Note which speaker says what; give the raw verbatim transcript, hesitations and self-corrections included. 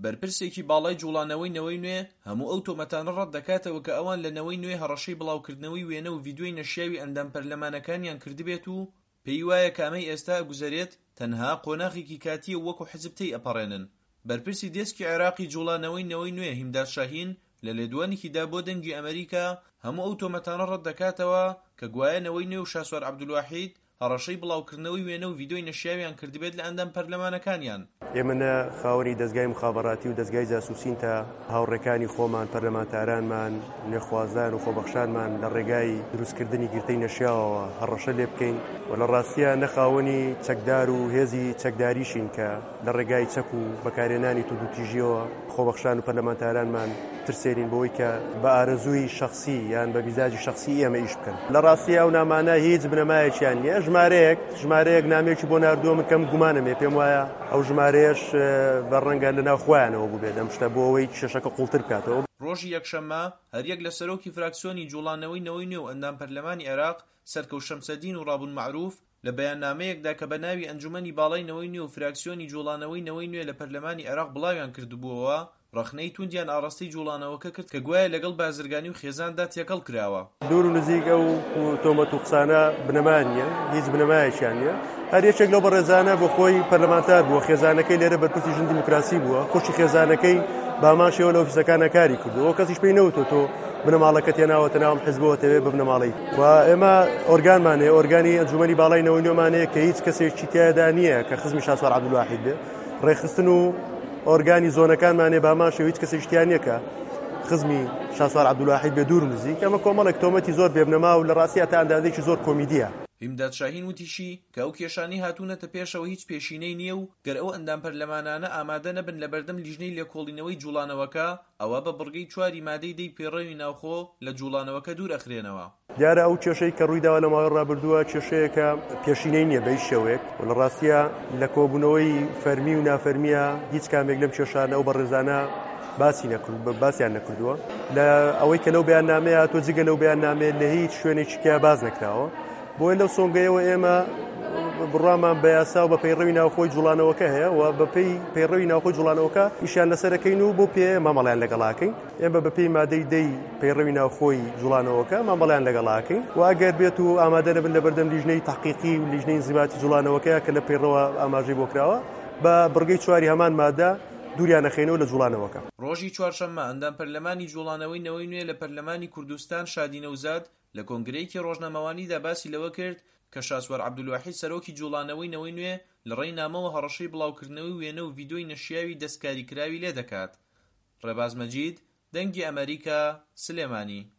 Speaker 1: بەرپرسێکی باڵای جوڵانەوەی نەوەی نوێ هەموو ئەو تۆمەتانە ڕەت دەکاتەوە کە ئەوان لە نەوەی نوێ هەڕەشەی بڵاوکردنەوەی وێنە و ڤیدیۆی نەشیاوی ئەندام پەرلەمانەکانیان کردبێت و پێی وایە کامەی ئێستا ئەگوزارێت تەنها قۆناغێکی کاتیە وەکو حزب تێی ئەپەڕێنن. بەرپرسی دێسکی عێراقی جوڵانەوەی نەوەی نوێ هیمداد شاهین لە لێدوانێکیدا بۆ دەنگی ئەمریکا هەموو ئەو تۆمەتانە ڕەت دەکاتەوە کە گوایە نەوەی نوێ و شاسوار عەبدولواحید هەڕەشەی بڵاوکردنەوەی وێنە و ڤیدیۆی نەشیاویان کردبێت لە ئەندام پەرلەمانەکانیان.
Speaker 2: ئێمە خاوەنی دەستگای مخابەڕاتی و دەستگای جاسوسین تا هاوڕێکانی خۆمان پەرلەمانتارانمان نێخوازان و خۆبەخشانمان لە ڕێگای دروستکردنی گرتەی نەشیاوەوە هەڕەشە لێ بکەین و لە ڕاستیە نەخاوەنی چەکدار و هێزی چەکداریشین کە لە ڕێگای چەک و بەکارهێنانی تووتوتیژیەوە خۆبەخشان و پەرلەمانتارانمان ترسێنین بەوەی کە بە ئارەزووی شەخسی یان بە میزاجی شەخسی ئێمە ئیش بکەن. لە ڕاستیە ئەو نامانە هیچ بنەمایەکیان نییە. ژمارەیەک ژمارەیەک نامێکی بۆ ناردووە من کەم گومانمێ پێم وایە ئەو ژمارەیەش بەڕەنگە لەناو خۆیانەوە بوو بێت ئەم شتە بۆ ئەوەی کێشەکە قوڵتر بکاتەوە.
Speaker 1: ڕۆژی یەکشەممە هەریەک لە سەرۆکی فراکسیۆنی جوڵانەوەی نەوەی نوێ و ئەندام پەرلەمانی عێراق سەرکەوت شەمسەدین و ڕابوون معروف لە بەیاننامەیەکدا کە بە ناوی ئەنجومەنی باڵای نەوەی نوێ و فراکسیۆنی جوڵانەوەی نەوەی نوێ لە پەرلەمانی عێراق بڵاویان کردبووەوە ڕەخنەی توندیان ئاڕاستەی جوڵانەوەکە کرد کە گوایە لەگەڵ بازرگانی و خێزاندا تێکەڵ کراوە.
Speaker 2: دوور و نزیک ئەو تۆمەت و قسانە بنەمان نییە، هیچ بنەمایەکیان نییە. هەر یەکێک لەو بەڕێزانە بۆ خۆی پەرلەمانتار بووە، خێزانەکەی لێرە بەرپرسی ژن دیموکراسی بووە، خۆشی خێزانەکەی باماشەوە لە ئۆفیسەکانە کاری کردووە، کەسیش پێی نەوتۆ تۆ بنەماڵەکە تێناوەتە ناوم حیزبەوە تەوێ ببنەماڵی. و ئێمە ئۆرگانمانەیە، ئۆرگانی ئەنجومەنی باڵای نەوەی نوێمانەیە کە هیچ کەسێکی تیایدا نییە کە خزمی شاسوار عەبدولواحید بێ. ڕێخستن و ئۆرگانی زۆنەکانمانێ باماشەوە هیچ کەسێکیان نییە کە خزمی شاسوار عەبدولواحید بێ دوور نزیک. ئەمە کۆمەڵێک تۆمەتی زۆر بێبنەما و لە ڕاستیە تا ئەندازێکی زۆر کۆمیدیە.
Speaker 1: هیمداد شاهین وتیشی کە ئەو کێشانەی هاتوونەتە پێشەوە هیچ پێشینەی نییە و گەر ئەو ئەندام پەرلەمانانە ئامادە نەبن لە بەردەم لیژنەی لێکۆڵینەوەی جوڵانەوەکە ئەوە بە بڕگەی چواری مادەی دەی پێڕەوی ناوخۆ لە جوڵانەوەکە دوور ئەخرێنەوە.
Speaker 2: دیارە ئەو کێشەی کە ڕوویداوە لە ماوەی ڕابردووە کێشەیەکە پێشینەی نییە بە هیچ شێوەیەک و لە ڕاستیە لە کۆبوونەوەی فەرمی و نافەرمیە هیچ کامێک لەم کێشانە و بەڕێزانە باسی نەکرد باسییان نەکردووە. لە ئەوەی کە لەو بەیاننامەیە تۆ جگە لەو بەیاننامێ لە هیچ شوێنێکی کیا باز نەکراوە. بۆیە لەو سۆنگەیەوە ئێمە بڕامان بە یاسا و بە پەیڕەوی ناوخۆی جوڵانەوەکە هەیە و بە پێی پەیڕەوی ناوخۆی جوڵانەوەکە ئیشیان لەسەرەکەین و بۆ پێ مامەڵیان لەگەڵاکەین. ئێمە بە پێی مادەی دەی پەیڕەوی ناوخۆی جوڵانەوەکە مامەڵیان لەگەڵاکەین و ئەگەر بێت و ئامادە نەبن لە بەردەم لیژنەی تەحقیقی و لیژنەی ئینزیباتی جوڵانەوەکەیە کە لە پەیڕەوە ئاماژەی بۆ کراوە بە بڕگەی چواری هەمان مادە دووریان نەخێنەوە لە جوڵانەوەکە.
Speaker 1: ڕۆژی چوارشەممە ئەندام پەرلەمانی جوڵانەوەی نەوەی نوێ لە پەرلەمانی کوردستان شادی نەوزاد لە کۆنگرەیەکی ڕۆژنامەوانیدا باسی لەوە کرد کە شاسوار عەبدولواحید سەرۆکی جوڵانەوەی نەوەی نوێ لە ڕێی نامەوە هەڕەشەی بڵاوکردنەوەی وێنە و ڤیدیۆی نەشیاوی دەستکاریکراوی لێ دەکات. ڕێباز مەجید، دەنگی ئەمریکا، سلێمانی.